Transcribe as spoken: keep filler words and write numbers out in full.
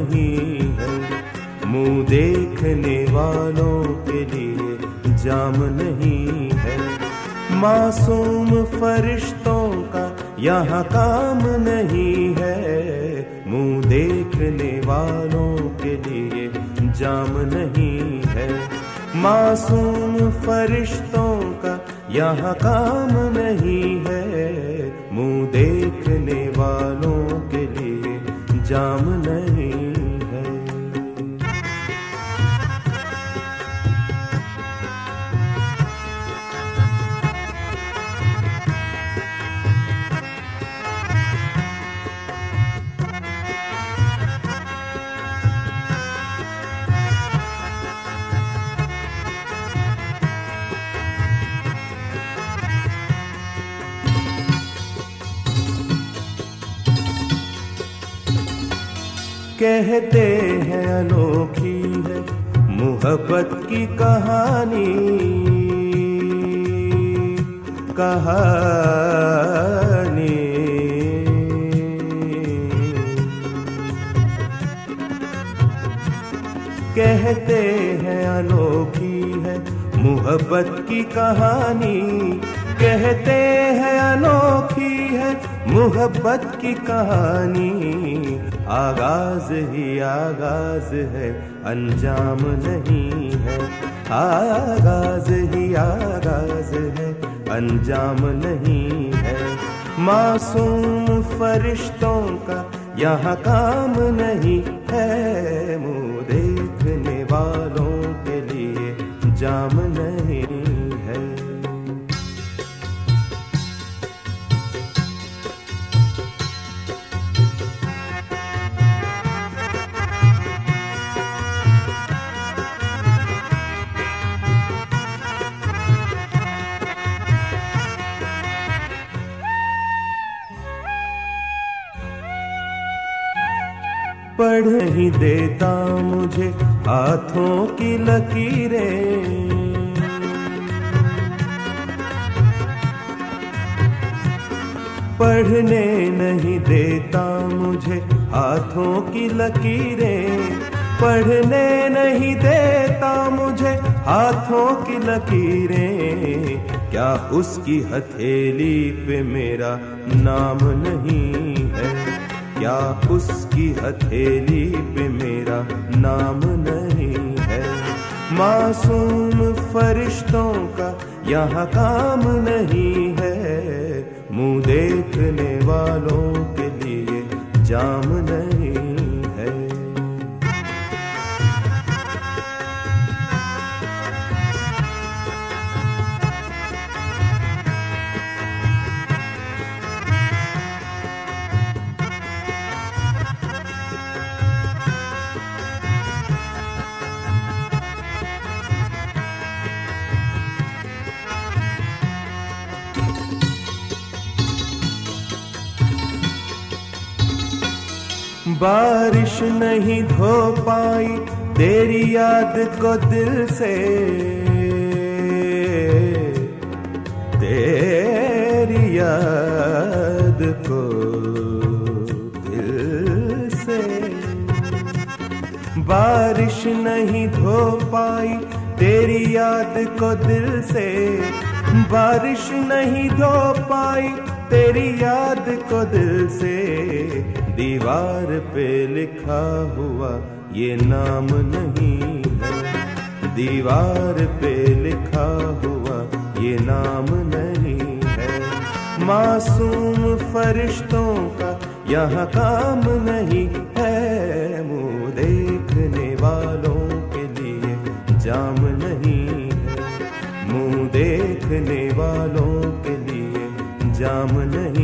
नहीं है, मुंह देखने वालों के लिए जाम नहीं है। मासूम फरिश्तों का यहाँ काम नहीं है, मुंह देखने वालों के लिए जाम नहीं है। मासूम फरिश्तों का यहाँ काम नहीं है, मुंह देखने वालों के लिए जाम नहीं है। कहते हैं अनोखी है मोहब्बत की कहानी, कहानी कहते हैं अनोखी है मोहब्बत की कहानी, कहते हैं अनोखी है मोहब्बत की कहानी। आगाज ही आगाज है, अंजाम नहीं है, आगाज ही आगाज है, अंजाम नहीं है। मासूम फरिश्तों का यहाँ काम नहीं है, मुँह देखने वालों के लिए जाम नहीं है। पढ़ नहीं देता मुझे हाथों की लकीरें, पढ़ने नहीं देता मुझे हाथों की लकीरें, पढ़ने नहीं देता मुझे हाथों की लकीरें। क्या उसकी हथेली पे मेरा नाम नहीं है, क्या उसकी हथेली पे मेरा नाम नहीं है। मासूम फरिश्तों का यहाँ काम नहीं है, मुँह देखने वालों के लिए जाम नहीं है। बारिश नहीं धो पाई तेरी याद को दिल से, तेरी याद को दिल से। बारिश नहीं धो पाई तेरी याद को दिल से, बारिश नहीं धो पाई तेरी याद को दिल से। दीवार पे लिखा हुआ ये नाम नहीं है, दीवार पे लिखा हुआ ये नाम नहीं है। मासूम फरिश्तों का यहाँ काम नहीं है, मुँह देखने वालों के लिए जाम नहीं है, मुँह देखने वालों के लिए जाम नहीं।